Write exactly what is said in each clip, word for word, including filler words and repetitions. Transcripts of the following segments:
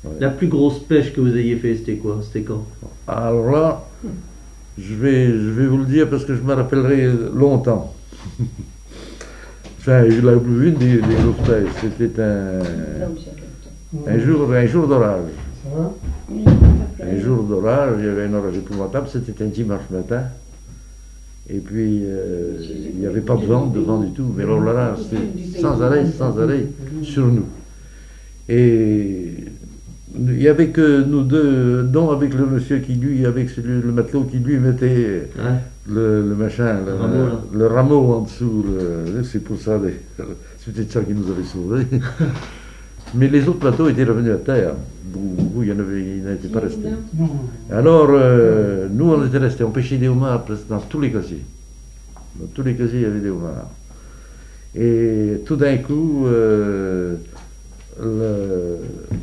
Ouais. La plus grosse pêche que vous ayez fait, c'était quoi? C'était quand? Alors là, je vais, je vais vous le dire parce que je me rappellerai longtemps. Enfin, je l'ai vu des, des grosses pêches. C'était un, un jour, un jour d'orage. Un jour d'orage, il y avait un orage épouvantable, c'était un dimanche matin. Et puis, euh, il n'y avait pas de vent, de vent du tout. Mais alors là, c'était sans arrêt, sans arrêt, sur nous. Et il n'y avait que nous deux, dont avec le monsieur qui, lui, avec celui, le matelot qui, lui, mettait Ouais. le, le machin, le, Le rameau, là. le rameau en dessous. le- C'est pour ça, les- c'était ça qui nous avait sauvés. Mais les autres bateaux étaient revenus à terre. Vous, vous, il y en avait, ils n'étaient pas restés. Alors, euh, nous, on était restés, on pêchait des homards presque dans tous les casiers. Dans tous les casiers, il y avait des homards. Et tout d'un coup, euh, le-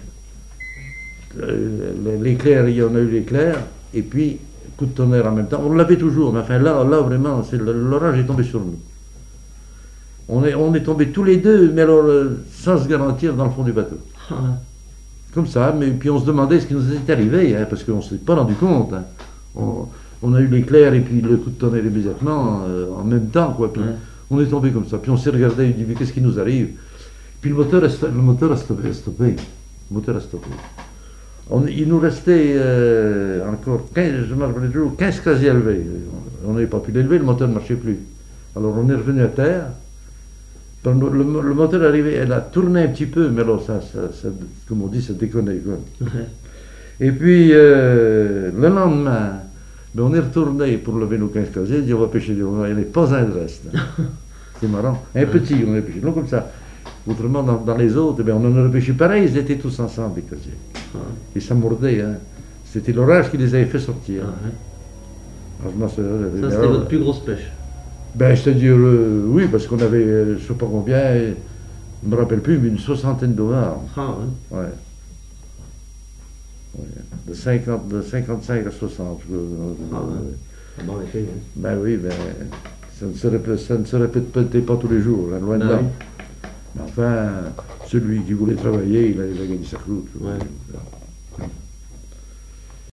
euh, l'éclair, il y en a eu l'éclair, et puis coup de tonnerre en même temps. On l'avait toujours, mais enfin là, là vraiment, c'est le- l'orage est tombé sur nous. On est, on est tombés tous les deux, mais alors euh, sans se garantir dans le fond du bateau. Ah, Comme ça, mais puis on se demandait ce qui nous était arrivé, hein, parce qu'on ne s'est pas rendu compte. Hein. On, on a eu l'éclair et puis le coup de tonnerre immédiatement, euh, en même temps, quoi. Puis Ouais. on est tombé comme ça. Puis on s'est regardé et dit, mais qu'est-ce qui nous arrive? Puis le moteur a, sto- le moteur a stoppé. a stoppé. Le moteur a stoppé. On- il nous restait euh, encore quinze, je me rappelle toujours, quinze casiers à lever. On n'avait pas pu l'élever, le moteur ne marchait plus. Alors on est revenu à terre. Le, le, le moteur est arrivé, elle a tourné un petit peu, mais alors ça, ça, ça comme on dit, ça déconnait, quoi. ouais. Et puis euh, le lendemain, ben, on est retourné pour lever nos quinze casiers, dit on va pêcher des homards, il n'y en avait pas un de reste. C'est marrant. Un petit, on a pêché, donc comme ça. Autrement, dans, dans les autres, ben, on en aurait pêché pareil, ils étaient tous ensemble, les casiers. Ah, Et ça mordait, hein. C'était l'orage qui les avait fait sortir. ah, ouais. Alors, je m'en souviens, j'avais- Ça, c'était alors, votre plus grosse pêche. Ben, c'est-à-dire, euh, oui, parce qu'on avait, euh, je ne sais pas combien, je ne me rappelle plus, mais une soixantaine de homards. Ah, ouais. Ouais. Ouais. De, cinquante, de cinquante-cinq à soixante. je- Ah, ouais. Ah, bon, en effet, ouais. Ben oui, ben, ça ne se répète, ça ne se répète peut-être pas tous les jours, hein, loin de Ah, là. oui. Mais enfin, celui qui voulait travailler, il a, il a gagné sa croûte. Ouais.